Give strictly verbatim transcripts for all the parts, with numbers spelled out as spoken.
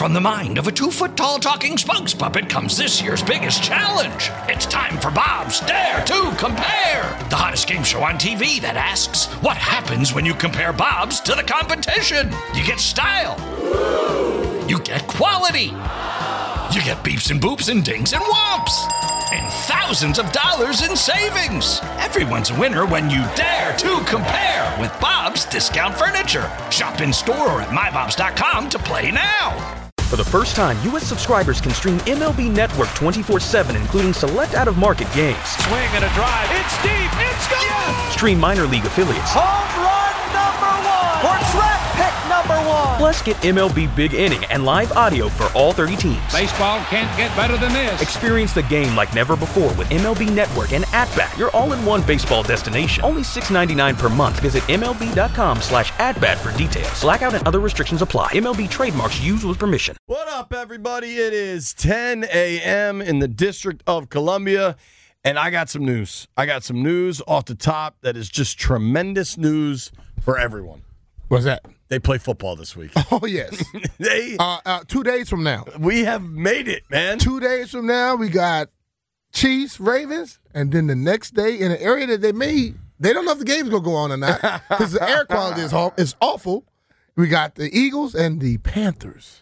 From the mind of a two-foot-tall talking spokes puppet comes this year's biggest challenge. It's time for Bob's Dare to Compare, the hottest game show on T V that asks, what happens when you compare Bob's to the competition? You get style. You get quality. You get beeps and boops and dings and whomps. And thousands of dollars in savings. Everyone's a winner when you dare to compare with Bob's Discount Furniture. Shop in store or at my bobs dot com to play now. For the first time, U S subscribers can stream M L B Network twenty-four seven, including select out-of-market games. Swing and a drive. It's deep. It's gone. Yes. Stream minor league affiliates. Home run number one. Or track pick number one. Plus, get M L B Big Inning and live audio for all thirty teams. Baseball can't get better than this. Experience the game like never before with M L B Network and At-Bat, your all-in-one baseball destination. Only six dollars and ninety-nine cents per month. Visit M L B dot com slash at-bat for details. Blackout and other restrictions apply. M L B trademarks used with permission. What up, everybody? It is ten a.m. in the District of Columbia, and I got some news. I got some news off the top that is just tremendous news for everyone. What's that? They play football this week. Oh, yes. they, uh, uh, two days from now. We have made it, man. Two days from now, we got Chiefs, Ravens, and then the next day in an area that they may, they don't know if the game's going to go on or not because the air quality is, is awful. We got the Eagles and the Panthers.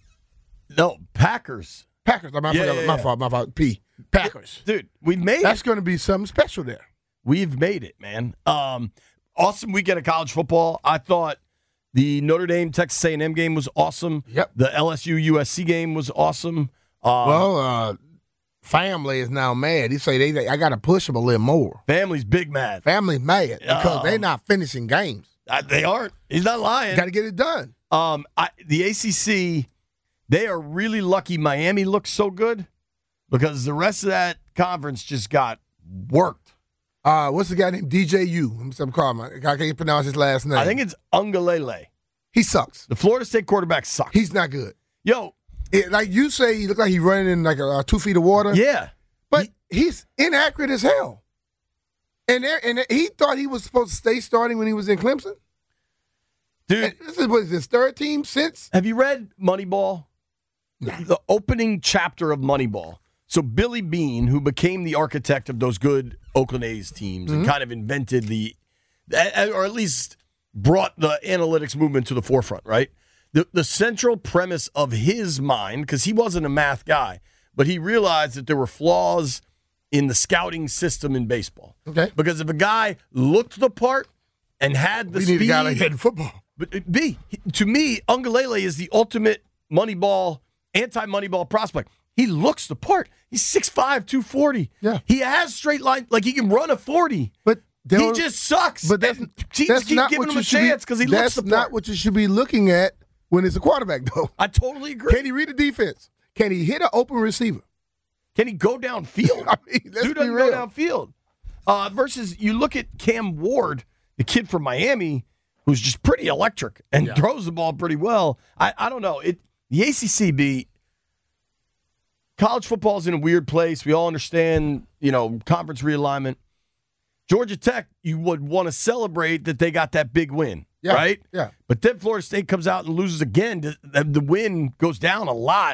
No, Packers. Packers. My, yeah, fault, yeah, my yeah. fault. My fault. P. Packers. Dude, we've made That's it. going to be something special there. We've made it, man. Um, awesome weekend of college football. I thought the Notre Dame Texas A and M game was awesome. Yep. The L S U U S C game was awesome. Um, well, uh, family is now mad. He say they, they I got to push them a little more. Family's big mad. Family's mad because Um, they're not finishing games. Uh, they aren't. He's not lying. Got to get it done. Um, I, the A C C, they are really lucky Miami looks so good because the rest of that conference just got worked. Uh, what's the guy named D J U? I'm some call him. I can't pronounce his last name. I think it's Ungalele. He sucks. The Florida State quarterback sucks. He's not good. Yo, It, like you say, he look like he's running in like a, uh, two feet of water. yeah. But he, he's inaccurate as hell. And there, and he thought he was supposed to stay starting when he was in Clemson. Dude, And this is what is his third team since? have you read Moneyball? Nah. The opening chapter of Moneyball. So Billy Beane, who became the architect of those good Oakland A's teams Mm-hmm. and kind of invented the, or at least brought the analytics movement to the forefront, right? The, the central premise of his mind, because he wasn't a math guy, but he realized that there were flaws in the scouting system in baseball. Okay. Because if a guy looked the part and had the We speed, need a guy like that in football. but uh, B, to me, Ungalele is the ultimate Moneyball, anti-Moneyball prospect. He looks the part. He's six five, two forty. Yeah. He has straight line, like he can run a forty. But He just sucks. But that's, And teams that's keep not giving what him you a should be- chance because he looks That's the not part. what you should be looking at when it's a quarterback, though. I totally agree. Can he read the defense? Can he hit an open receiver? Can he go downfield? I mean, let's Dude be doesn't real. go downfield. Uh, versus you look at Cam Ward, the kid from Miami, who's just pretty electric and Yeah. throws the ball pretty well. I, I don't know. It the A C C B, college football's in a weird place. We all understand, you know, conference realignment. Georgia Tech, you would want to celebrate that they got that big win, Yeah, right? yeah. But then Florida State comes out and loses again. The, the win goes down a lot.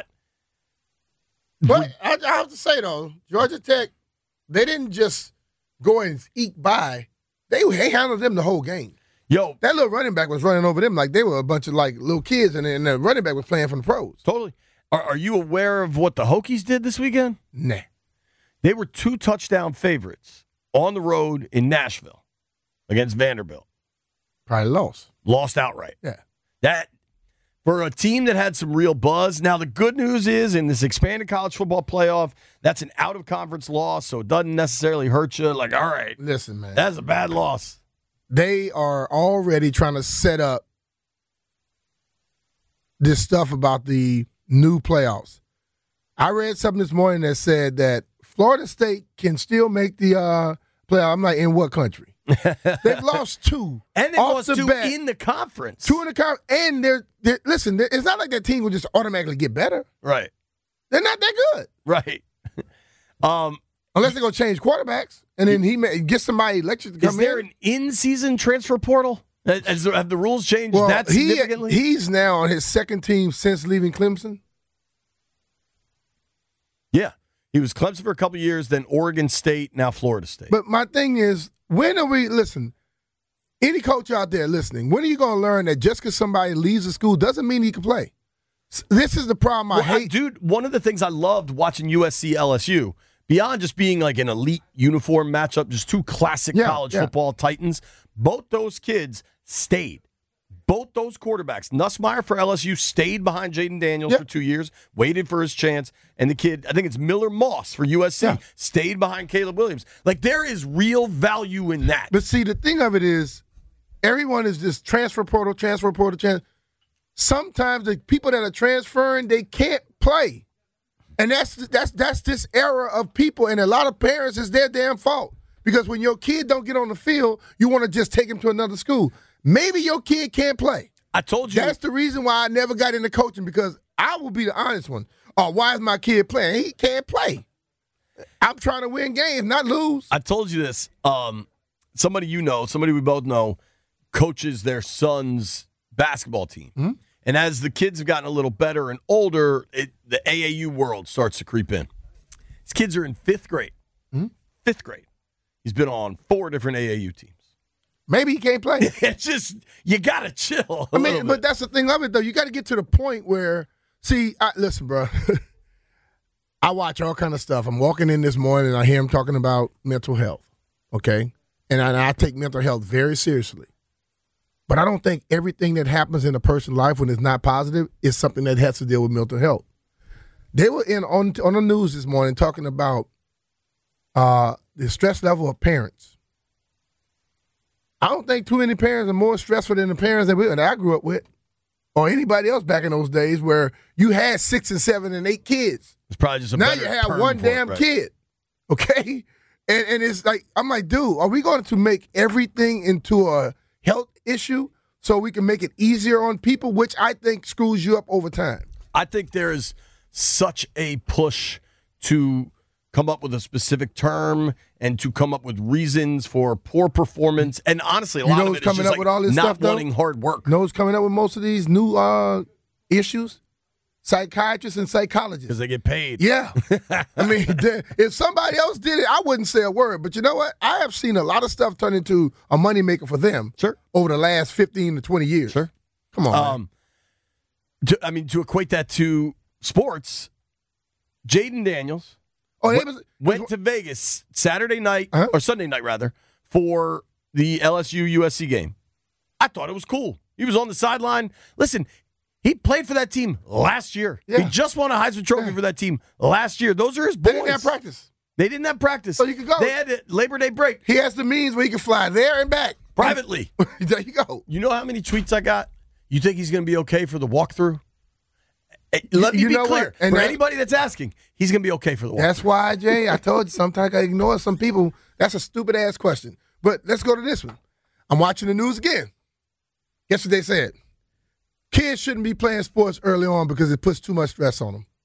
But I, I have to say, though, Georgia Tech, they didn't just go and eke by. They, they handled them the whole game. Yo, That little running back was running over them like they were a bunch of like little kids, and, and the running back was playing from the pros. totally. Are, are you aware of what the Hokies did this weekend? Nah. They were two touchdown favorites on the road in Nashville against Vanderbilt. Probably lost. Lost outright. Yeah. That for a team that had some real buzz. Now, the good news is in this expanded college football playoff, that's an out-of-conference loss, so it doesn't necessarily hurt you. Like, all right, Listen, man. that's a bad loss. They are already trying to set up this stuff about the new playoffs. I read something this morning that said that Florida State can still make the uh, playoff. I'm like, in what country? They've lost two. And they off lost the two bat. in the conference. Two in the conference. And they're, they're listen, they're, it's not like that team will just automatically get better. Right, They're not that good. right. um, Unless they're going to change quarterbacks. And then he may get somebody elected to come is there in. an in-season transfer portal Has, have the rules changed Well, that he, significantly? he's now on his second team since leaving Clemson. Yeah. He was Clemson for a couple of years, then Oregon State, now Florida State. But my thing is, when are we, listen, any coach out there listening, when are you going to learn that just because somebody leaves the school doesn't mean he can play? This is the problem I well, hate. I, dude, one of the things I loved watching U S C L S U, beyond just being like an elite uniform matchup, just two classic Yeah, college yeah. football titans, both those kids stayed. Both those quarterbacks, Nussmeier for L S U, stayed behind Jaden Daniels Yep. for two years, waited for his chance, and the kid, I think it's Miller Moss for U S C, Yeah. stayed behind Caleb Williams. Like, there is real value in that. But see, the thing of it is, everyone is just transfer portal, transfer portal, transfer. Sometimes the people that are transferring, they can't play. And that's that's that's this era of people, and a lot of parents, it's their damn fault. Because when your kid don't get on the field, you want to just take him to another school. Maybe your kid can't play. I told you. That's the reason why I never got into coaching, because I will be the honest one. Oh, why is my kid playing? He can't play. I'm trying to win games, not lose. I told you this. Um, somebody you know, somebody we both know, coaches their son's basketball team. Mm-hmm. And as the kids have gotten a little better and older, it, the A A U world starts to creep in. These kids are in fifth grade. Mm-hmm. Fifth grade. He's been on four different A A U teams. Maybe he can't play. It's just, you got to chill. I mean, but that's the thing of it, though. You got to get to the point where, see, I, listen, bro. I watch all kind of stuff. I'm walking in this morning and I hear him talking about mental health, okay? And I, and I take mental health very seriously. But I don't think everything that happens in a person's life when it's not positive is something that has to deal with mental health. They were in on on the news this morning talking about uh, the stress level of parents. I don't think too many parents are more stressful than the parents that, we, that I grew up with, or anybody else back in those days where you had six and seven and eight kids. It's probably just a Now better you have term one for it, damn right? kid, okay? And and it's like, I'm like, dude, are we going to make everything into a health issue so we can make it easier on people, which I think screws you up over time? I think there is such a push to come up with a specific term and to come up with reasons for poor performance. And honestly, a You lot know of who's it is coming just up like with all this not stuff, though? wanting hard work. You know who's coming up with most of these new uh, issues? Psychiatrists and psychologists. Because they get paid. Yeah. I mean, the- if somebody else did it, I wouldn't say a word. But you know what? I have seen a lot of stuff turn into a moneymaker for them Sure. over the last fifteen to twenty years. Sure. Come on, man. Um, to, I mean, to equate that to sports, Jaden Daniels Oh, went, it was, went to Vegas Saturday night, Uh-huh. or Sunday night, rather, for the L S U U S C game. I thought it was cool. He was on the sideline. Listen, he played for that team last year. Yeah. He just won a Heisman Trophy Yeah. for that team last year. Those are his they boys. didn't have practice. They didn't have practice. So you could go. They had a Labor Day break He has the means where he can fly there and back. privately. There you go. You know how many tweets I got? You think he's going to be okay for the walkthrough? Eh, Let me You be know clear. what? And For that- anybody that's asking, he's going to be okay for the walkthrough. That's why, Jay, I told you sometimes I ignore some people. That's a stupid ass question. But let's go to this one. I'm watching the news again. Guess what they said? Kids shouldn't be playing sports early on because it puts too much stress on them.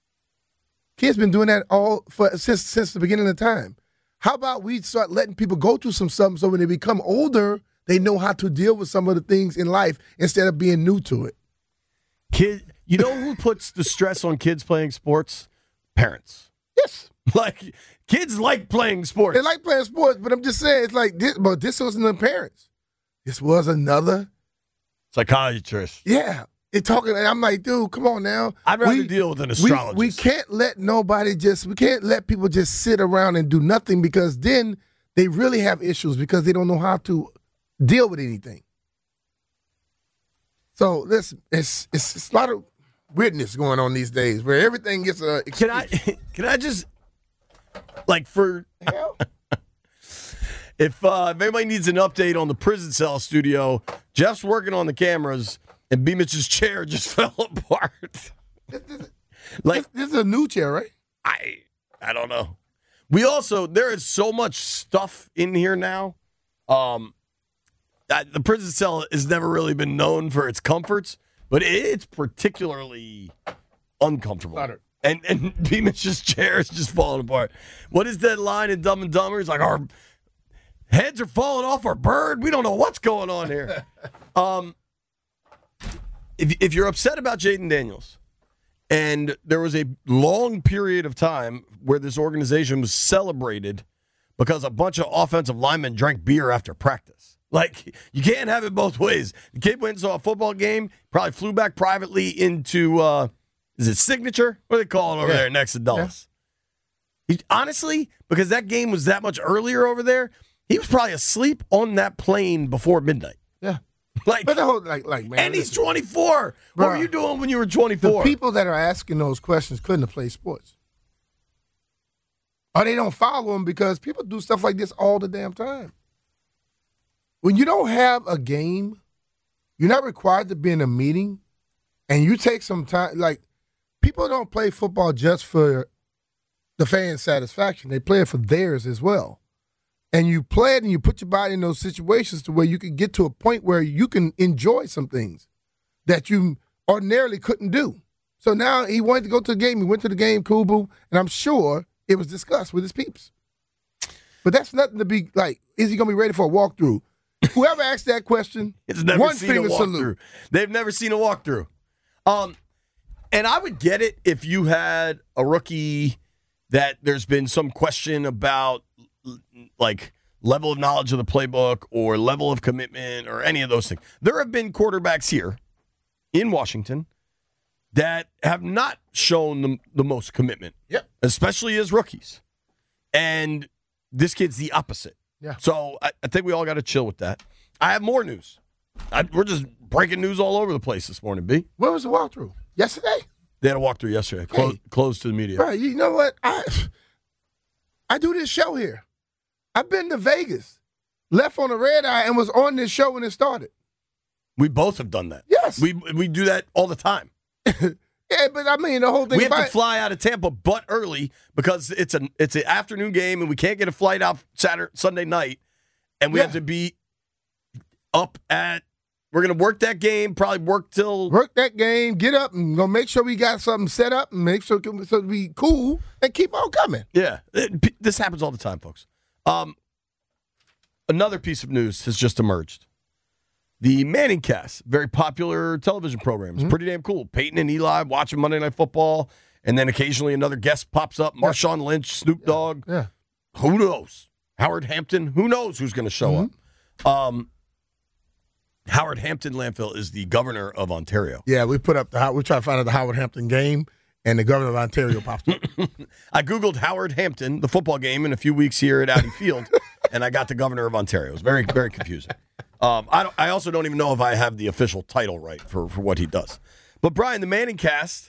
Kids been doing that all for since since the beginning of time. How about we start letting people go through some stuff so when they become older, they know how to deal with some of the things in life instead of being new to it. Kid, you know who puts the stress on kids playing sports? Parents. Yes. Like, kids like playing sports. They like playing sports, but I'm just saying, it's like this, but this wasn't the parents. This was another, Psychiatrist. yeah. It talking, and I'm like, dude, come on now. I'd rather We- deal with an we, astrologist. we can't let nobody just, we can't let people just sit around and do nothing because then they really have issues because they don't know how to deal with anything. So listen, it's, it's, it's a lot of weirdness going on these days where everything gets a. Can I, can I just, like, for, Hell, if, uh, if anybody needs an update on the prison cell studio, Jeff's working on the cameras, and B. Mitch's chair just fell apart. Like, this is a new chair, right? I I don't know. We also, there is so much stuff in here now. Um, that the prison cell has never really been known for its comforts, but it's particularly uncomfortable. Cluttered. And and B. Mitch's chair is just falling apart. What is that line in Dumb and Dumber? It's like our Heads are falling off our bird. We don't know what's going on here. um, if, if you're upset about Jayden Daniels, and there was a long period of time where this organization was celebrated because a bunch of offensive linemen drank beer after practice. Like, you can't have it both ways. The kid went and saw a football game, probably flew back privately into, uh, is it Signature? What do they call it over yeah. there next to Dulles? Yeah. He, honestly, because that game was that much earlier over there, he was probably asleep on that plane before midnight. Yeah. Like, but the whole, like, like, man, and he's twenty-four. Bro, what were you doing when you were twenty-four? The people that are asking those questions couldn't have played sports. Or they don't follow them because people do stuff like this all the damn time. When you don't have a game, you're not required to be in a meeting, and you take some time. Like, people don't play football just for the fan satisfaction. They play it for theirs as well. And you play it and you put your body in those situations to where you can get to a point where you can enjoy some things that you ordinarily couldn't do. So now he wanted to go to the game. He went to the game, cool, boo, and I'm sure it was discussed with his peeps. But that's nothing to be like, is he going to be ready for a walkthrough? Whoever asked that question, it's never one seen finger a salute. They've never seen a walkthrough. Um, and I would get it if you had a rookie that there's been some question about, like, level of knowledge of the playbook or level of commitment or any of those things. There have been quarterbacks here in Washington that have not shown the, the most commitment, yep. especially as rookies. And this kid's the opposite. Yeah. So I, I think we all got to chill with that. I have more news. I, we're just breaking news all over the place this morning, B. Where was the walkthrough? Yesterday? They had a walkthrough yesterday, Clo- hey, closed to the media. Right, you know what? I I do this show here. I've been to Vegas, left on a red eye, and was on this show when it started. We both have done that. Yes. We we do that all the time. Yeah, but I mean, the whole thing. We have about to fly out of Tampa but early because it's an it's an afternoon game, and we can't get a flight out Saturday, Sunday night, and we yeah. have to be up at, we're going to work that game, probably work till. Work that game, get up, and go make sure we got something set up, and make sure so we cool, and keep on coming. Yeah, it, this happens all the time, folks. Um, another piece of news has just emerged. The Manning Cast, very popular television program. It's mm-hmm. pretty damn cool. Peyton and Eli watching Monday Night Football, and then occasionally another guest pops up. Marshawn yeah. Lynch, Snoop yeah. Dogg. Yeah. Who knows? Howard Hampton. Who knows who's going to show mm-hmm. up? Um, Howard Hampton Landfill is the governor of Ontario. Yeah, we put up the we try to find out the Howard Hampton game, and the governor of Ontario popped up. I Googled Howard Hampton, the football game, in a few weeks here at Audi Field, and I got the governor of Ontario. It was very, very confusing. Um, I, don't, I also don't even know if I have the official title right for, for what he does. But, Brian, the Manning Cast,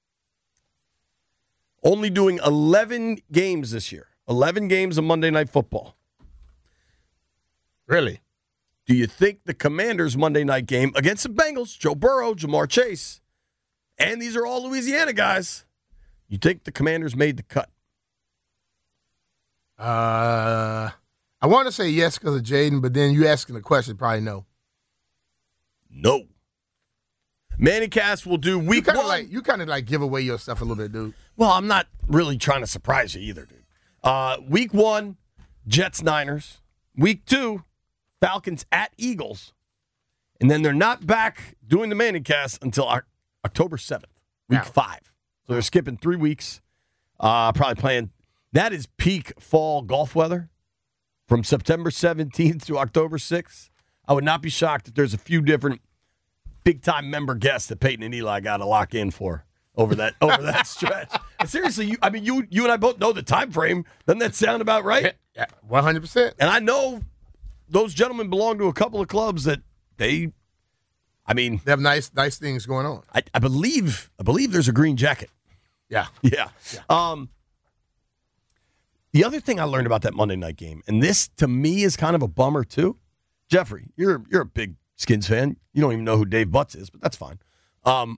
only doing eleven games this year. eleven games of Monday Night Football. Really? Do you think the Commanders' Monday night game against the Bengals, Joe Burrow, Jamar Chase, and these are all Louisiana guys, you think the Commanders made the cut? Uh, I want to say yes because of Jayden, but then you asking the question, probably no. No. Manning Cast will do week you kinda one. Like, you kind of like give away your stuff a little bit, dude. Well, I'm not really trying to surprise you either, dude. Uh, week one, Jets, Niners. Week two, Falcons at Eagles. And then they're not back doing the Manning Cast until October seventh, week wow. five. So they're skipping three weeks. Uh, probably playing. That is peak fall golf weather from September seventeenth to October sixth. I would not be shocked if there's a few different big-time member guests that Peyton and Eli got to lock in for over that over that stretch. And seriously, you, I mean, you you and I both know the time frame. Doesn't that sound about right? Yeah, one hundred percent. And I know those gentlemen belong to a couple of clubs that they, I mean, they have nice nice things going on. I, I believe I believe there's a green jacket. Yeah. yeah, yeah. Um, the other thing I learned about that Monday night game, and this to me is kind of a bummer too. Jeffrey, you're you're a big Skins fan. You don't even know who Dave Butts is, but that's fine. Um,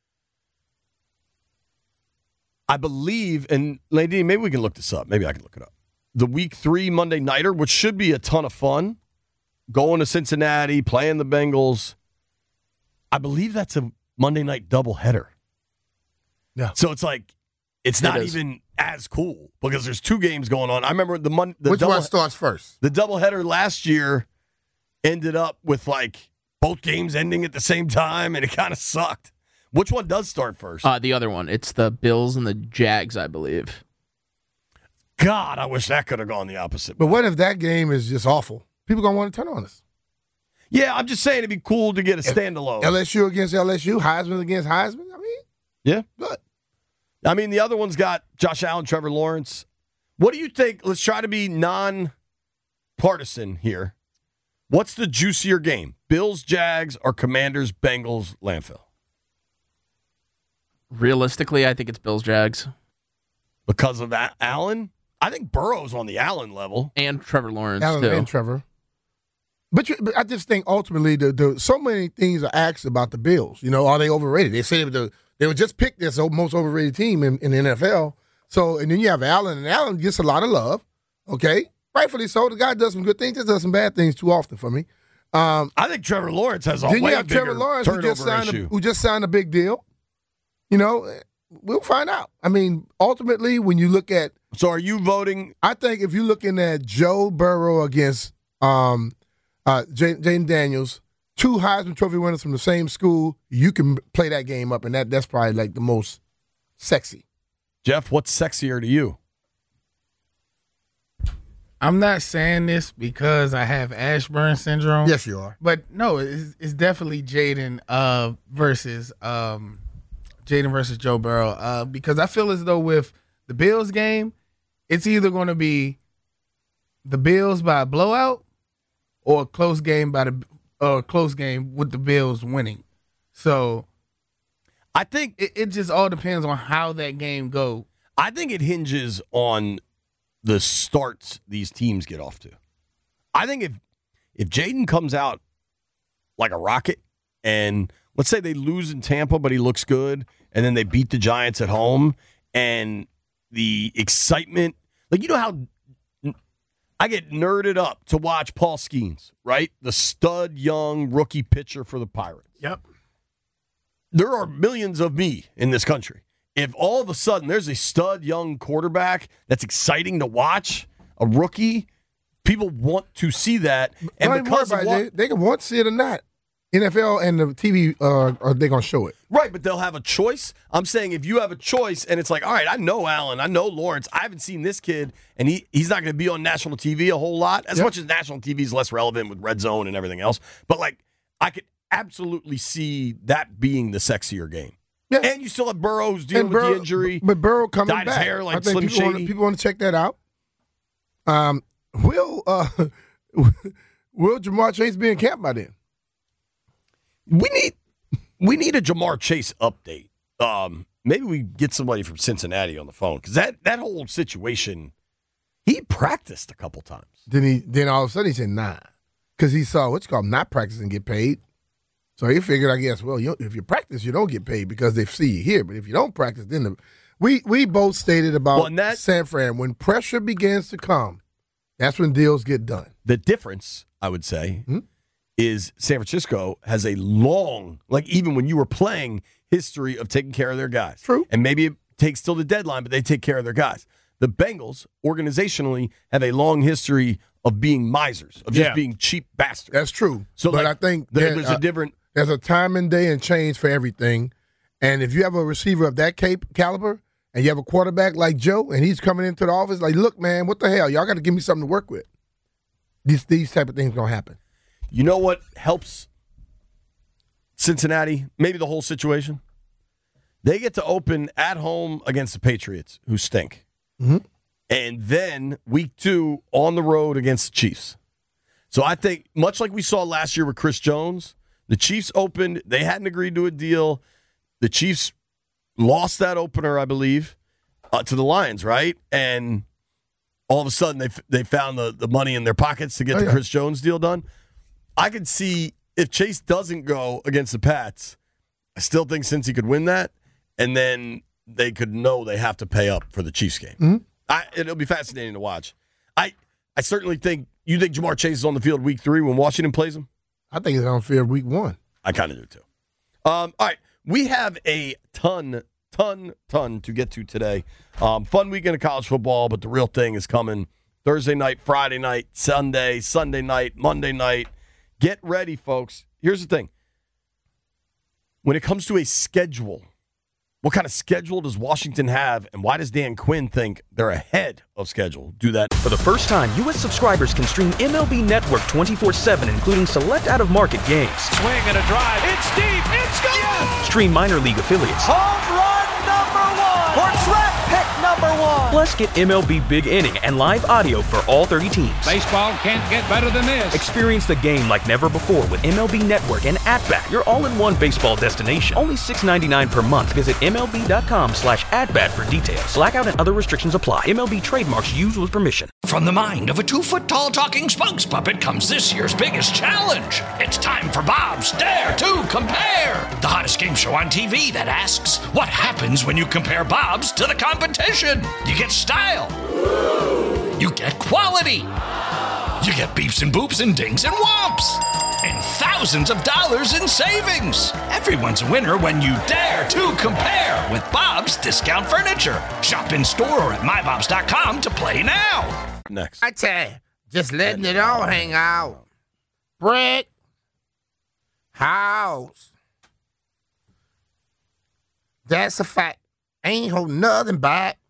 I believe, and Lady, maybe we can look this up. Maybe I can look it up. The week three Monday Nighter, which should be a ton of fun, going to Cincinnati, playing the Bengals. I believe that's a Monday night doubleheader. Yeah. So it's like, it's not it even as cool because there's two games going on. I remember the Mon- the Which double, one starts first? The doubleheader last year ended up with like both games ending at the same time, and it kind of sucked. Which one does start first? Uh, the other one. It's the Bills and the Jags, I believe. God, I wish that could have gone the opposite But way. what if that game is just awful? People going to want to turn on us. Yeah, I'm just saying it'd be cool to get a standalone. L S U against L S U, Heisman against Heisman. I mean, Yeah. good. I mean, the other one's got Josh Allen, Trevor Lawrence. What do you think? Let's try to be non-partisan here. What's the juicier game? Bills, Jags, or Commanders, Bengals, Landfill? Realistically, I think it's Bills Jags Because of that, Allen? I think Burrow's on the Allen level. and Trevor Lawrence Allen too. and Trevor. But, you, but I just think ultimately, the, the so many things are asked about the Bills. You know, are they overrated? They say the, they were just picked as the most overrated team in, in the N F L. So, and then you have Allen, and Allen gets a lot of love. Okay, rightfully so. The guy does some good things, just does some bad things too often for me. Um, I think Trevor Lawrence has a then way you have bigger Trevor Lawrence who turnover just signed issue. a, who just signed a big deal. You know, we'll find out. I mean, ultimately, when you look at, So are you voting? I think if you're looking at Joe Burrow against um, uh, Jaden Daniels, two Heisman Trophy winners from the same school, you can play that game up, and that that's probably like the most sexy. Jeff, what's sexier to you? I'm not saying this because I have Ashburn syndrome. Yes, you are. But no, it's, it's definitely Jaden uh, versus um, Jaden versus Joe Burrow. Uh, because I feel as though with the Bills game, it's either going to be the Bills by a blowout or a close game by the or a close game with the Bills winning. So I think it, it just all depends on how that game goes. I think it hinges on the starts these teams get off to. I think if if Jaden comes out like a rocket and let's say they lose in Tampa, but he looks good, and then they beat the Giants at home, and the excitement, like you know how I get nerded up to watch Paul Skeens, right? The stud young rookie pitcher for the Pirates. Yep. There are millions of me in this country. If all of a sudden there's a stud young quarterback that's exciting to watch, a rookie, people want to see that. And Don't even worry because of about what, it. They, they can want to see it or not. N F L and the T V, uh, are they going to show it? right, but they'll have a choice. I'm saying if you have a choice and it's like, all right, I know Allen, I know Lawrence, I haven't seen this kid, and he, he's not going to be on national T V a whole lot, as Yep. much as national T V is less relevant with Red Zone and everything else. But like, I could absolutely see that being the sexier game. Yeah. And you still have Burrow who's dealing And with Burrow- the injury. But Burrow coming dyed his back. hair like I think Slim people want, Shady. people want to check that out. Um, will uh, will Jamar Chase be in camp by then? We need we need a Jamar Chase update. Um, maybe we get somebody from Cincinnati on the phone because that, that whole situation, he practiced a couple times. Then he then all of a sudden he said nah, because he saw what's called not practicing get paid. So he figured, I guess, well, you, if you practice, you don't get paid because they see you here. But if you don't practice, then the, we we both stated about Well, and that- San Fran when pressure begins to come, that's when deals get done. The difference, I would say, Hmm? is San Francisco has a long, like even when you were playing, history of taking care of their guys. True. And maybe it takes till the deadline, but they take care of their guys. The Bengals, organizationally, have a long history of being misers, of just Yeah. being cheap bastards. That's true. So, but like, I think there- that, there's uh, a different. There's a time and day and change for everything. And if you have a receiver of that cap- caliber and you have a quarterback like Joe and he's coming into the office like, look, man, what the hell? Y'all got to give me something to work with. These these type of things going to happen. You know what helps Cincinnati, maybe the whole situation? They get to open at home against the Patriots, who stink. Mhm. And then week two on the road against the Chiefs. So I think, much like we saw last year with Chris Jones, the Chiefs opened. They hadn't agreed to a deal. The Chiefs lost that opener, I believe, uh, to the Lions, right? And all of a sudden, they they found the, the money in their pockets to get Oh, the yeah. Chris Jones deal done. I could see if Chase doesn't go against the Pats, I still think Cincy could win that, and then they could know they have to pay up for the Chiefs game. Mhm. I, it'll be fascinating to watch. I I certainly think you think Jamar Chase is on the field week three when Washington plays him. I think it's on field week one. I kind of do too. Um, all right, we have a ton ton, ton to get to today. Um, fun weekend of college football, but the real thing is coming Thursday night, Friday night, Sunday, Sunday night, Monday night. Get ready, folks. Here's the thing. When it comes to a schedule, what kind of schedule does Washington have, and why does Dan Quinn think they're ahead of schedule? Do that. For the first time, U S subscribers can stream M L B Network twenty-four seven, including select out-of-market games. Swing and a drive. It's deep. It's gone. Yes. Stream minor league affiliates. Home run number one. For track pick number one. Plus, get M L B Big Inning and live audio for all thirty teams. Baseball can't get better than this. Experience the game like never before with M L B Network and At-Bat, your all-in-one baseball destination. Only six dollars and ninety-nine cents per month. Visit MLB.com slash at-bat for details. Blackout and other restrictions apply. M L B trademarks used with permission. From the mind of a two-foot-tall talking spokes puppet comes this year's biggest challenge. It's time for Bob's Dare to Compare, the hottest game show on T V that asks, what happens when you compare Bob's to the competition? You get style. You get quality. You get beeps and boops and dings and whomps. And thousands of dollars in savings. Everyone's a winner when you dare to compare with Bob's Discount Furniture. Shop in store or at my bobs dot com to play now. Next. I tell you, just letting it all hang out. Brick. House. That's a fact. Ain't holding nothing back.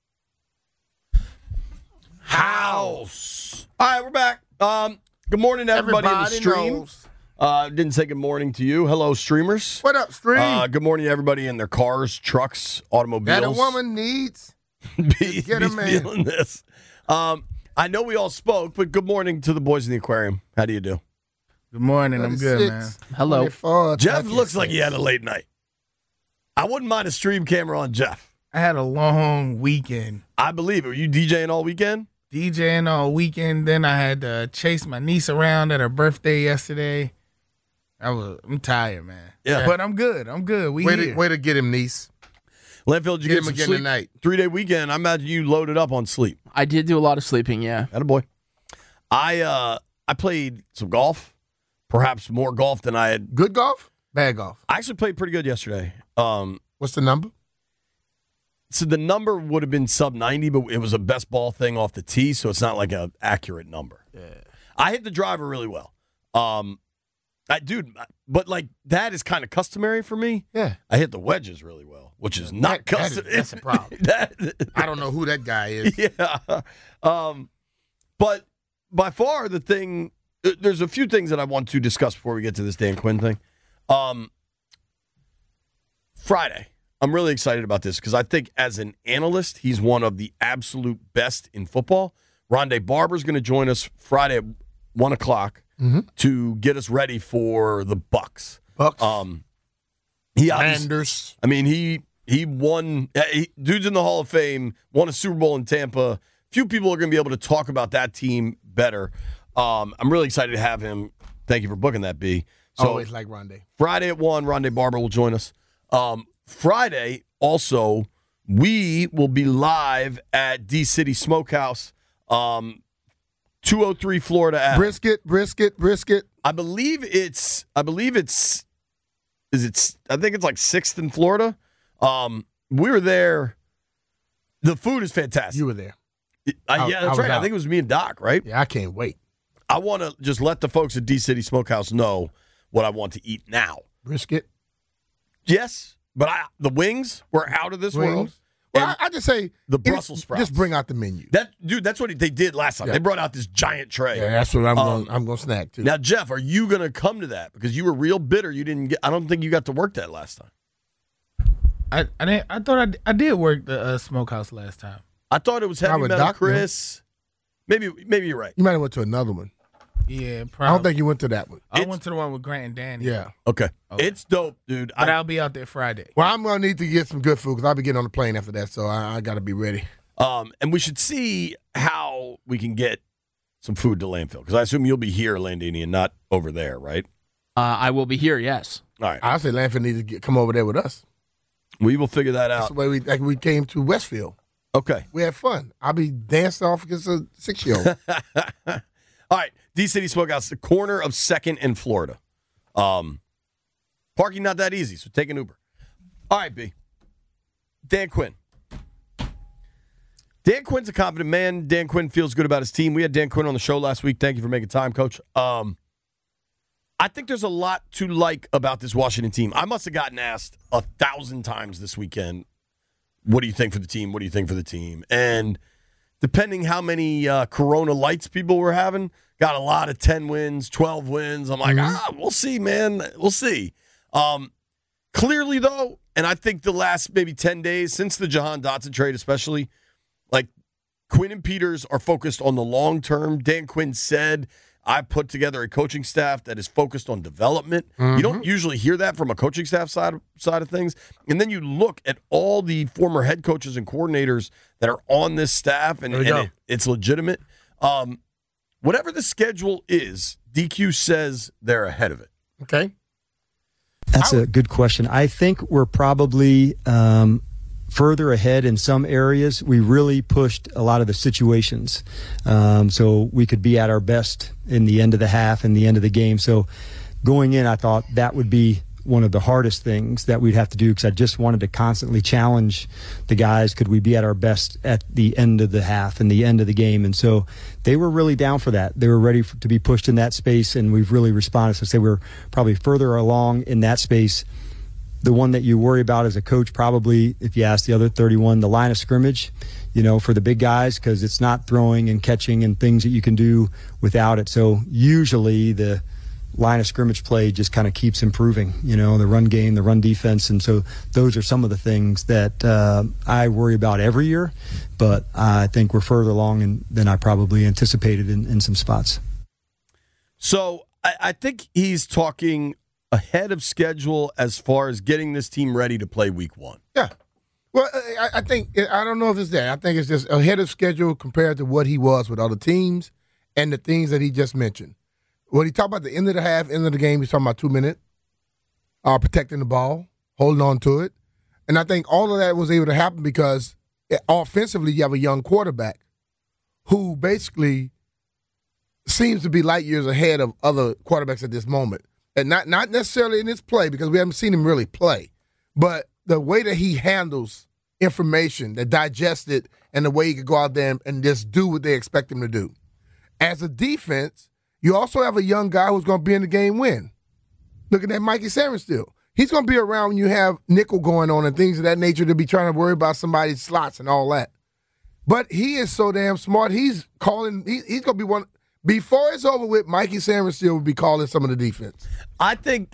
House. All right, we're back. Um, good morning to everybody, Everybody in the stream. knows. Uh, didn't say good morning to you. Hello, streamers. What up, stream? Uh, good morning to everybody in their cars, trucks, automobiles. that a woman needs. be, get a be man. feeling this. Um, I know we all spoke, but good morning to the boys in the aquarium. How do you do? Good morning. I'm good, man. Hello. twenty-four, Jeff looks like he thirty-six. had a late night. I wouldn't mind a stream camera on Jeff. I had a long weekend. I believe it. Were you DJing all weekend? DJing all weekend. Then I had to chase my niece around at her birthday yesterday. I was I'm tired, man. Yeah. But I'm good. I'm good. We Way here. to, way to get him, niece. Landfill, did you Get get, him some again sleep? tonight. Three-day weekend. I imagine you loaded up on sleep. I did do a lot of sleeping, yeah. Attaboy. I uh I played some golf, perhaps more golf than I had. Good golf? Bad golf. I actually played pretty good yesterday. Um, What's the number? so the number would have been sub ninety, but it was a best ball thing off the tee, so it's not like an accurate number. Yeah. I hit the driver really well. Um, I dude, but like that is kind of customary for me. Yeah. I hit the wedges really well, which is not That- that is- customary. that's a problem. that, I don't know who that guy is. yeah. Um, but by far the thing, uh, there's a few things that I want to discuss before we get to this Dan Quinn thing. Um, Friday, I'm really excited about this because I think as an analyst, he's one of the absolute best in football. Rondé Barber's going to join us Friday at one o'clock Mm-hmm. to get us ready for the Bucks. Bucks. Um, he obviously, Manders. I mean, he he won. uh, He, dude's in the Hall of Fame. Won a Super Bowl in Tampa. Few people are going to be able to talk about that team better. Um, I'm really excited to have him. Thank you for booking that, B. So Always like Rondé. Friday at one, Rondé Barber will join us. Um, Friday also, we will be live at D City Smokehouse, um, two oh three Florida Ave. Brisket, brisket, brisket. I believe it's. I believe it's. Is it? I think it's like sixth in Florida. Um, we were there. The food is fantastic. You were there. I, I- yeah, I that's was right. I out. think it was me and Doc, right? Yeah, I can't wait. I want to just let the folks at D City Smokehouse know what I want to eat now. Brisket. Yes, but I the wings were out of this Wings. world. Well, And I, I just say the it- Brussels sprouts. Just bring out the menu. that dude, that's what they did last time. Yeah. They brought out this giant tray. Yeah, that's what I'm Um, going. I'm going to snack too. Now, Jeff, are you going to come to that because you were real bitter? You didn't get. I don't think you got to work that last time. I I, didn't, I thought I, d- I did work the uh, smokehouse last time. I thought it was heavy Probably metal, Doc, Chris. Maybe, maybe you're right. you might have went to another one. Yeah, probably. I don't think you went to that one. I It's- went to the one with Grant and Danny. Yeah. Okay, Okay. it's dope, dude. But I, I'll be out there Friday. Well, I'm going to need to get some good food because I'll be getting on the plane after that, so I, I got to be ready. um, and we should see how we can get some food to landfill because I assume you'll be here, Landini, and not over there, right? Uh, I will be here, yes. All right, I say Lanford needs to get, come over there with us. we will figure that That's out. the way we like we came to Westfield. Okay. We had fun. I'll be dancing off against a six year old. All right, D City Smokehouse, the corner of Second and Florida. Um, parking not that easy, so take an Uber. All right, B. Dan Quinn. Dan Quinn's a confident man. Dan Quinn feels good about his team. We had Dan Quinn on the show last week. Thank you for making time, Coach. Um, I think there's a lot to like about this Washington team. I must have gotten asked a thousand times this weekend, what do you think for the team? What do you think for the team? And depending how many uh, Corona Lights people were having, got a lot of ten wins, twelve wins. I'm like, mm-hmm. ah, we'll see, man. We'll see. Um, clearly, though, and I think the last maybe ten days, since the Jahan Dotson trade especially, like Quinn and Peters are focused on the long term. Dan Quinn said, I put together a coaching staff that is focused on development. Mm-hmm. You don't usually hear that from a coaching staff side, side of things. And then you look at all the former head coaches and coordinators that are on this staff, and, and it, it's legitimate. Um, whatever the schedule is, D Q says they're ahead of it. Okay. That's a good question. I think we're probably um, further ahead in some areas. We really pushed a lot of the situations. Um, so we could be at our best in the end of the half and the end of the game. So going in, I thought that would be one of the hardest things that we'd have to do, because I just wanted to constantly challenge the guys. Could we be at our best at the end of the half and the end of the game? And so they were really down for that. They were ready for, to be pushed in that space, and we've really responded. So say we're probably further along in that space. The one that you worry about as a coach, probably, if you ask the other thirty-one, the line of scrimmage, you know, for the big guys, because it's not throwing and catching and things that you can do without it. So usually the line of scrimmage play just kind of keeps improving, you know, the run game, the run defense. And so those are some of the things that uh, I worry about every year, but I think we're further along in, than I probably anticipated in, in some spots. So I, I think he's talking ahead of schedule as far as getting this team ready to play week one. Yeah. Well, I, I think, I don't know if it's that. I think it's just ahead of schedule compared to what he was with other teams and the things that he just mentioned. When he talked about the end of the half, end of the game, he's talking about two minutes, uh, protecting the ball, holding on to it. And I think all of that was able to happen because offensively you have a young quarterback who basically seems to be light years ahead of other quarterbacks at this moment. And not, not necessarily in his play, because we haven't seen him really play, but the way that he handles information, that digests it, and the way he could go out there and, and just do what they expect him to do. As a defense, you also have a young guy who's going to be in the game win. Looking at Mikey Sarenstiel. He's going to be around when you have nickel going on and things of that nature to be trying to worry about somebody's slots and all that. But he is so damn smart. He's calling, he, he's going to be one. Before it's over with, Mikey Sarenstiel will be calling some of the defense. I think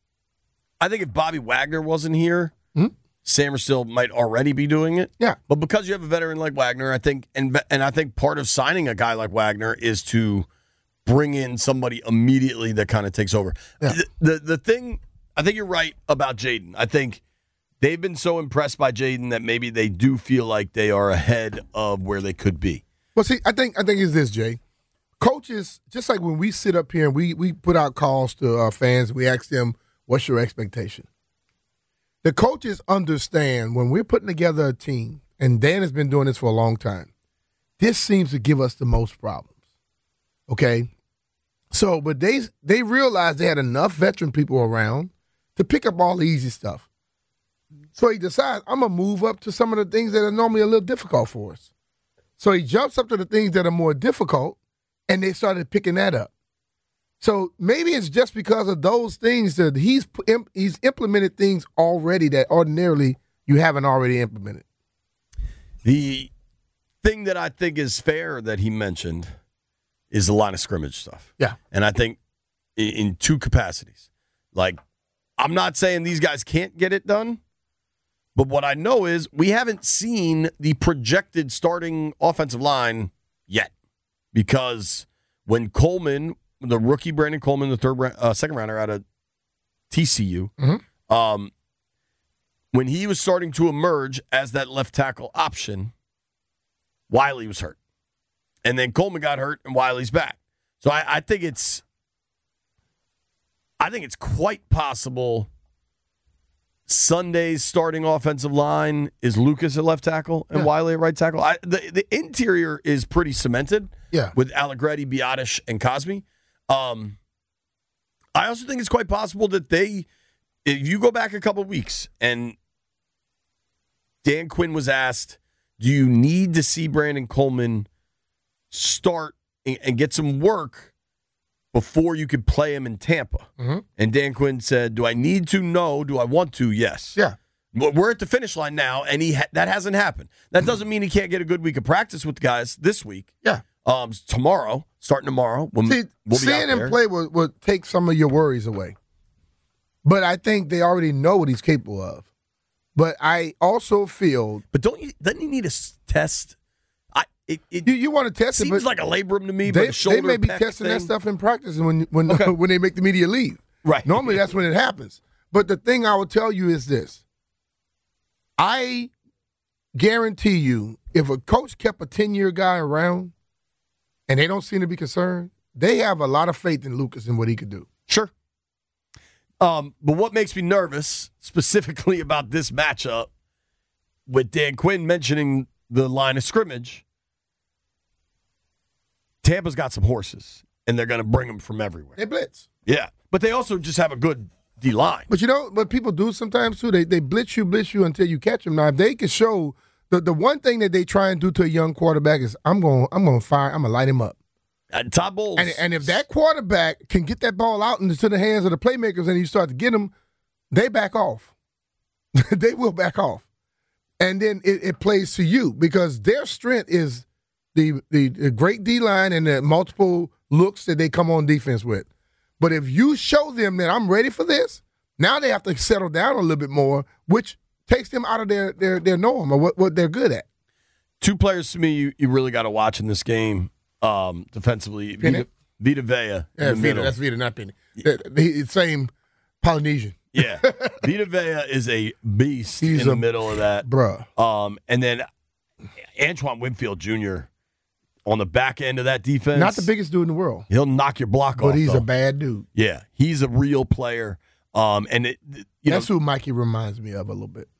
I think if Bobby Wagner wasn't here, mm-hmm. Sarenstiel might already be doing it. Yeah. But because you have a veteran like Wagner, I think, and and I think part of signing a guy like Wagner is to bring in somebody immediately that kind of takes over. Yeah. The, the the thing, I think you're right about Jaden. I think they've been so impressed by Jaden that maybe they do feel like they are ahead of where they could be. Well, see, I think I think it's this, Jay. Coaches, just like when we sit up here and we, we put out calls to our fans, we ask them, what's your expectation? The coaches understand when we're putting together a team, and Dan has been doing this for a long time, this seems to give us the most problems, okay? So, but they they realized they had enough veteran people around to pick up all the easy stuff. So he decides, I'm going to move up to some of the things that are normally a little difficult for us. So he jumps up to the things that are more difficult, and they started picking that up. So maybe it's just because of those things that he's he's implemented things already that ordinarily you haven't already implemented. The thing that I think is fair that he mentioned is the line of scrimmage stuff. Yeah. And I think in, in two capacities. Like, I'm not saying these guys can't get it done, but what I know is we haven't seen the projected starting offensive line yet. Because when Coleman, the rookie Brandon Coleman, the third uh, second rounder out of T C U, mm-hmm. um, when he was starting to emerge as that left tackle option, Wiley was hurt. And then Coleman got hurt and Wiley's back. So I, I think it's I think it's quite possible Sunday's starting offensive line is Lucas at left tackle and yeah. Wiley at right tackle. I, the, the interior is pretty cemented yeah. with Allegretti, Biotish, and Cosme. Um, I also think it's quite possible that they, if you go back a couple weeks and Dan Quinn was asked, do you need to see Brandon Coleman start and, and get some work before you could play him in Tampa? Mm-hmm. And Dan Quinn said, do I need to? No. Do I want to? Yes. Yeah. We're at the finish line now, and he ha- that hasn't happened. That doesn't mean he can't get a good week of practice with the guys this week. Yeah. Um, tomorrow, starting tomorrow. When See, we'll be seeing out him there. play will, will take some of your worries away. But I think they already know what he's capable of. But I also feel, But don't you? Doesn't he need a s- test? I it, it you, you want to test it, seems but like a labrum to me. they, but a shoulder they may be pec testing that thing. stuff in practice when when Okay. when they make the media leave. Right. Normally that's when it happens. But the thing I will tell you is this. I guarantee you, if a coach kept a ten-year guy around and they don't seem to be concerned, they have a lot of faith in Lucas and what he could do. Sure. Um, but what makes me nervous specifically about this matchup, with Dan Quinn mentioning the line of scrimmage, Tampa's got some horses, and they're going to bring them from everywhere. They blitz. Yeah, but they also just have a good D-line. But you know what people do sometimes too? They they blitz you, blitz you until you catch them. Now, if they can show the, the one thing that they try and do to a young quarterback is I'm going I'm going to fire, I'm going to light him up. And Todd Bowles. And, and if that quarterback can get that ball out into the hands of the playmakers and you start to get them, they back off. They will back off. And then it, it plays to you because their strength is the, the, the great D-line and the multiple looks that they come on defense with. But if you show them that I'm ready for this, now they have to settle down a little bit more, which takes them out of their their, their norm or what, what they're good at. Two players to me you, you really got to watch in this game um, defensively. Penny? Vita, Vita Vea. in Yeah, the Vita, middle. that's Vita, not Penny. The, the same Polynesian. Yeah. Vita Vea is a beast He's in the a- middle of that. Bruh. Um, and then Antoine Winfield Junior on the back end of that defense. Not the biggest dude in the world, He'll knock your block but off. he's though. a bad dude. Yeah, he's a real player. Um, and it, you That's know, who Mikey reminds me of a little bit.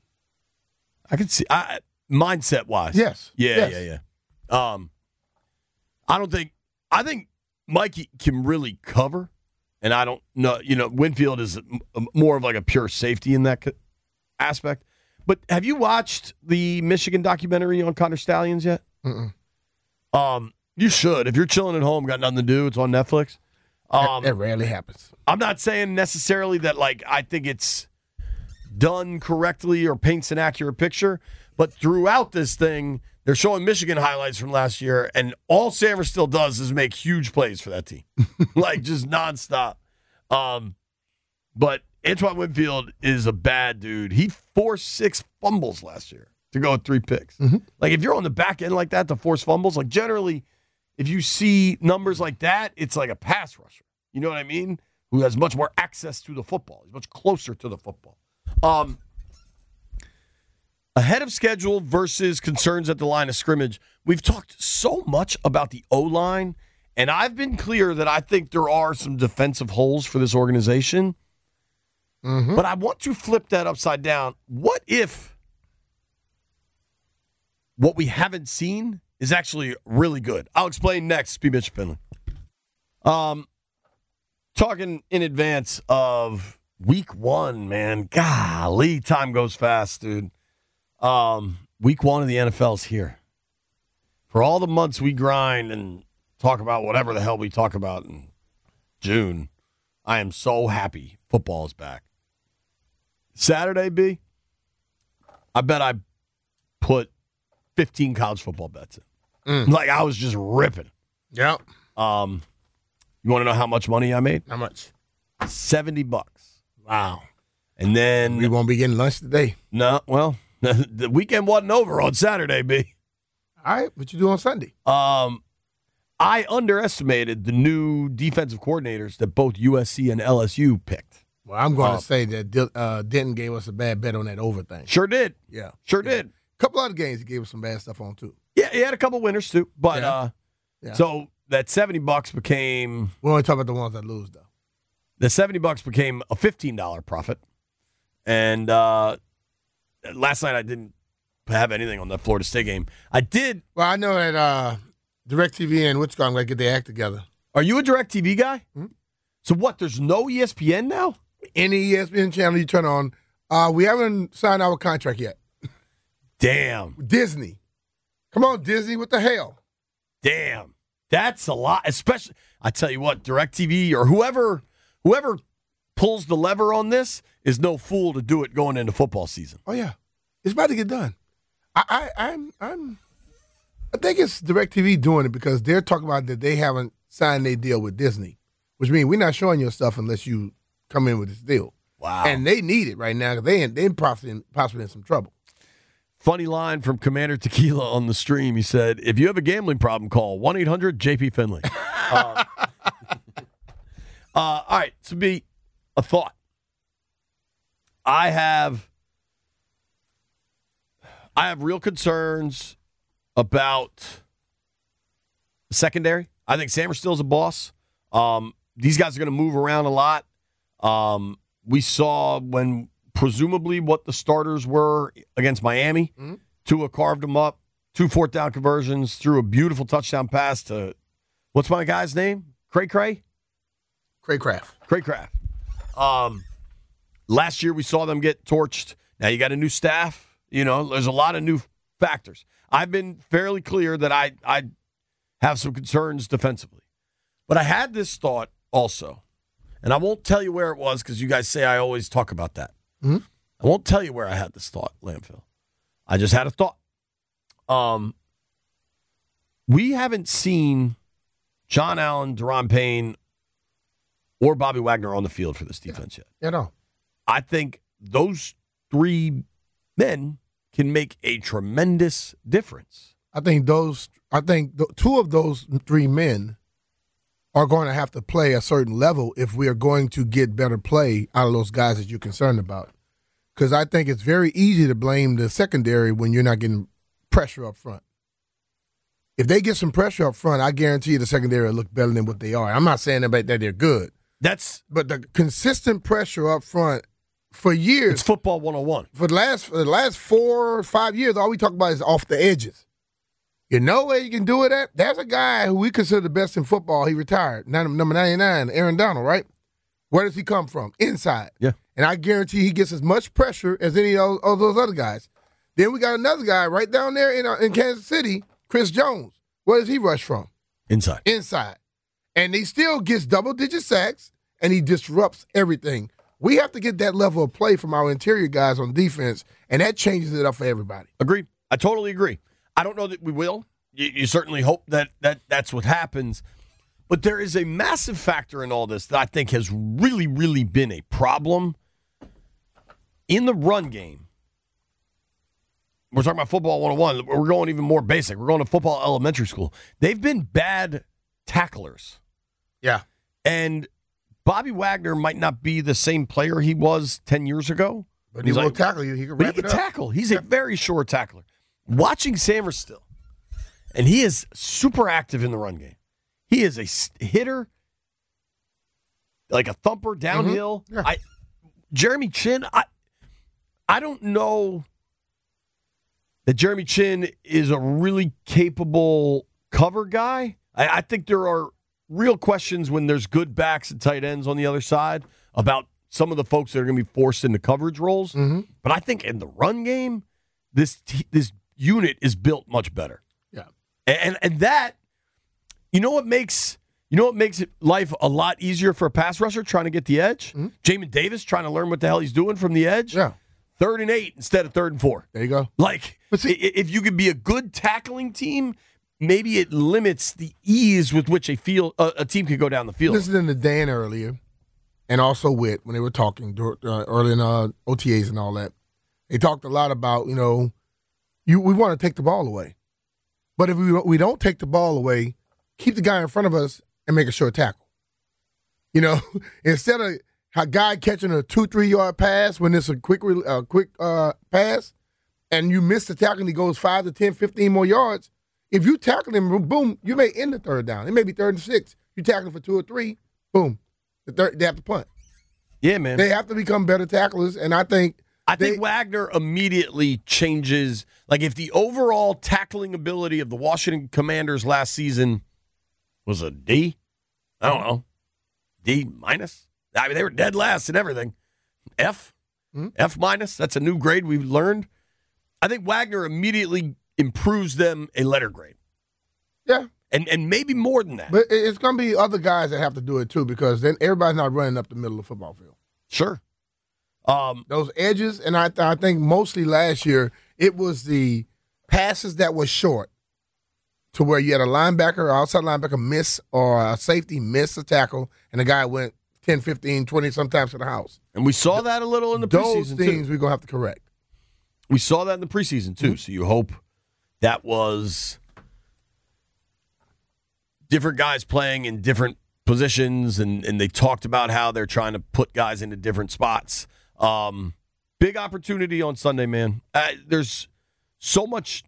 I can see I, mindset wise. Yes. Yeah, Yes. yeah, yeah. Um, I don't think I think Mikey can really cover, and I don't know. You know, Winfield is a, a, more of like a pure safety in that co- aspect. But have you watched the Michigan documentary on Connor Stallions yet? Mm-mm. Um, you should. If you're chilling at home, got nothing to do, it's on Netflix. Um, that, that rarely happens. I'm not saying necessarily that, like, I think it's done correctly or paints an accurate picture, but throughout this thing, they're showing Michigan highlights from last year, and all Sammer still does is make huge plays for that team, like just nonstop. Um, but Antoine Winfield is a bad dude. He forced six fumbles last year to go with three picks. Mm-hmm. Like, if you're on the back end like that to force fumbles, like generally, if you see numbers like that, it's like a pass rusher. You know what I mean? Who has much more access to the football. He's much closer to the football. Um, ahead of schedule versus concerns at the line of scrimmage. We've talked so much about the O-line, and I've been clear that I think there are some defensive holes for this organization. Mm-hmm. But I want to flip that upside down. What if what we haven't seen is actually really good? I'll explain next. Be Mitch Finley. Um, talking in advance of week one, man. Golly, time goes fast, dude. Um, week one of the N F L is here. For all the months we grind and talk about whatever the hell we talk about in June, I am so happy football is back. Saturday, B, I bet I put fifteen college football bets in. Mm. Like, I was just ripping. Yep. Um, you want to know how much money I made? How much? seventy bucks. Wow. And then We won't be getting lunch today. no, well, the weekend wasn't over on Saturday, B. All right. What you do on Sunday? Um, I underestimated the new defensive coordinators that both U S C and L S U picked. Well, I'm going to Uh, say that Dil- uh, Denton gave us a bad bet on that over thing. Sure did. Yeah. Sure Yeah. did. A couple other games he gave us some bad stuff on, too. Yeah, he had a couple winners too. But Yeah. uh Yeah. so that seventy bucks became We only talk about the ones that lose, though. the seventy bucks became a fifteen dollars profit. And uh last night I didn't have anything on that Florida State game. I did. Well, I know that uh, DirecTV and Wichita going to get their act together. Are you a DirecTV guy? Hmm? So what, there's no E S P N now? Any E S P N channel you turn on, uh, we haven't signed our contract yet. Damn. Disney. Come on, Disney, what the hell? Damn. That's a lot. Especially, I tell you what, DirecTV or whoever whoever pulls the lever on this is no fool to do it going into football season. Oh, yeah. It's about to get done. I, I, I'm, I'm, I think it's DirecTV doing it because they're talking about that they haven't signed their deal with Disney, which means we're not showing your stuff unless you come in with this deal. Wow. And they need it right now because they, they possibly, in, possibly in some trouble. Funny line from Commander Tequila on the stream. He said, if you have a gambling problem, call one eight hundred J P Finley. uh, uh, all right, so be a thought. I have I have real concerns about the secondary. I think Sam Still's a boss. Um, these guys are going to move around a lot. Um, we saw when presumably what the starters were against Miami. Mm-hmm. Tua carved them up. Two fourth down conversions. Threw a beautiful touchdown pass to, what's my guy's name? Cray Cray? Craycraft. Craycraft. Um, last year we saw them get torched. Now you got a new staff. You know, there's a lot of new factors. I've been fairly clear that I, I have some concerns defensively. But I had this thought also, and I won't tell you where it was because you guys say I always talk about that. Mm-hmm. I won't tell you where I had this thought, Landfill. I just had a thought. Um, we haven't seen John Allen, Daron Payne, or Bobby Wagner on the field for this defense yet. Yeah, no. I think those three men can make a tremendous difference. I think those. I think the, two of those three men are going to have to play a certain level if we are going to get better play out of those guys that you're concerned about. Because I think it's very easy to blame the secondary when you're not getting pressure up front. If they get some pressure up front, I guarantee you the secondary will look better than what they are. I'm not saying that they're good. That's but the consistent pressure up front for years. It's football one oh one. For the last for the last four or five years, all we talk about is off the edges. You know where you can do it at? There's a guy who we consider the best in football. He retired. Number ninety-nine, Aaron Donald, right? Where does he come from? Inside. Yeah. And I guarantee he gets as much pressure as any of those, of those other guys. Then we got another guy right down there in, uh, in Kansas City, Chris Jones. Where does he rush from? Inside. Inside. And he still gets double-digit sacks, and he disrupts everything. We have to get that level of play from our interior guys on defense, and that changes it up for everybody. Agreed. I totally agree. I don't know that we will. You, you certainly hope that, that that's what happens. But there is a massive factor in all this that I think has really, really been a problem in the run game. We're talking about football one oh one. We're going even more basic. We're going to football elementary school. They've been bad tacklers. Yeah. And Bobby Wagner might not be the same player he was ten years ago. But he He's will like, tackle you. He can but wrap he it can up. tackle. He's a very short tackler. Watching Sammer still, and he is super active in the run game. He is a hitter, like a thumper downhill. Mm-hmm. Yeah. I, Jeremy Chin, I, I don't know that Jeremy Chin is a really capable cover guy. I, I think there are real questions when there's good backs and tight ends on the other side about some of the folks that are going to be forced into coverage roles. Mm-hmm. But I think in the run game, this t- this unit is built much better. Yeah, and, and and that, you know what makes you know what makes it life a lot easier for a pass rusher trying to get the edge. Mm-hmm. Jamin Davis trying to learn what the hell he's doing from the edge. Yeah, third and eight instead of third and four. There you go. Like see, if you could be a good tackling team, maybe it limits the ease with which a field uh, a team could go down the field. Listening to Dan earlier, and also Whit when they were talking uh, early in uh, O T As and all that, they talked a lot about, you know, you we want to take the ball away. But if we, we don't take the ball away, keep the guy in front of us and make a short tackle. You know, instead of a guy catching a two, three-yard pass when it's a quick uh, quick uh, pass and you miss the tackle and he goes five to ten, fifteen more yards, if you tackle him, boom, you may end the third down. It may be third and six. You tackle him for two or three, boom. The third, they have to punt. Yeah, man. They have to become better tacklers, and I think I they, think Wagner immediately changes. Like, if the overall tackling ability of the Washington Commanders last season was a D, I don't know, D minus. I mean, they were dead last and everything. F, mm-hmm. F minus. That's a new grade we've learned. I think Wagner immediately improves them a letter grade. Yeah. And and maybe more than that. But it's going to be other guys that have to do it too, because then everybody's not running up the middle of the football field. Sure. Um, Those edges, and I, I think mostly last year, it was the passes that were short to where you had a linebacker or outside linebacker miss or a safety miss a tackle, and the guy went ten, fifteen, twenty sometimes to the house. And we saw that a little in the Those preseason, things too. we're going to have to correct. We saw that in the preseason, too. Mm-hmm. So you hope that was different guys playing in different positions, and, and they talked about how they're trying to put guys into different spots. Um, big opportunity on Sunday, man. Uh, there's so much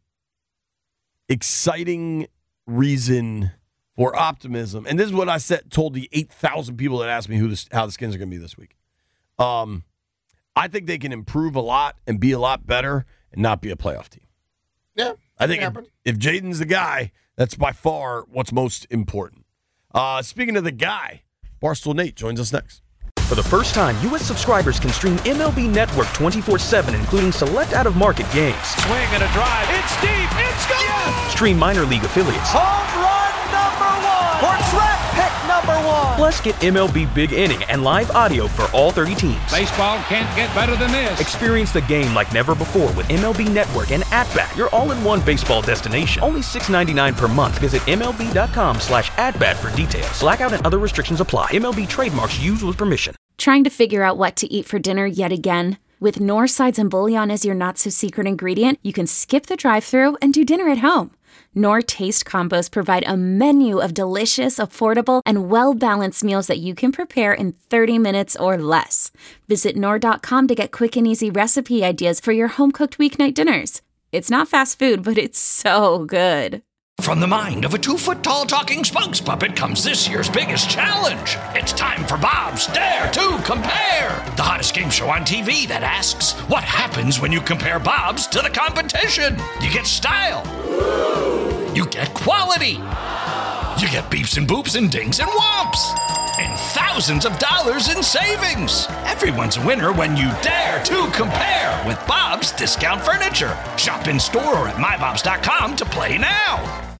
exciting reason for optimism. And this is what I said, told the eight thousand people that asked me who this, how the Skins are going to be this week. Um, I think they can improve a lot and be a lot better and not be a playoff team. Yeah. I think if, if Jaden's the guy, that's by far what's most important. Uh, speaking of the guy, Barstool Nate joins us next. For the first time, U S subscribers can stream M L B Network twenty-four seven, including select out-of-market games. Swing and a drive. It's deep. It's gone. Yes! Stream minor league affiliates. Home run number one. For track pick number one. Plus, get M L B Big Inning and live audio for all thirty teams. Baseball can't get better than this. Experience the game like never before with M L B Network and At-Bat, your all-in-one baseball destination. Only six dollars and ninety-nine cents per month. Visit MLB.com slash at-bat for details. Blackout and other restrictions apply. M L B trademarks used with permission. Trying to figure out what to eat for dinner yet again? With Knorr Sides and Bouillon as your not-so-secret ingredient, you can skip the drive-thru and do dinner at home. Knorr Taste Combos provide a menu of delicious, affordable, and well-balanced meals that you can prepare in thirty minutes or less. Visit Knorr dot com to get quick and easy recipe ideas for your home-cooked weeknight dinners. It's not fast food, but it's so good. From the mind of a two-foot-tall talking spokes puppet comes this year's biggest challenge. It's time for Bob's Dare to Compare, the hottest game show on T V that asks, what happens when you compare Bob's to the competition? You get style. You get quality. You get beeps and boops and dings and whomps. And thousands of dollars in savings. Everyone's a winner when you dare to compare with Bob's Discount Furniture. Shop in store or at my bobs dot com to play now.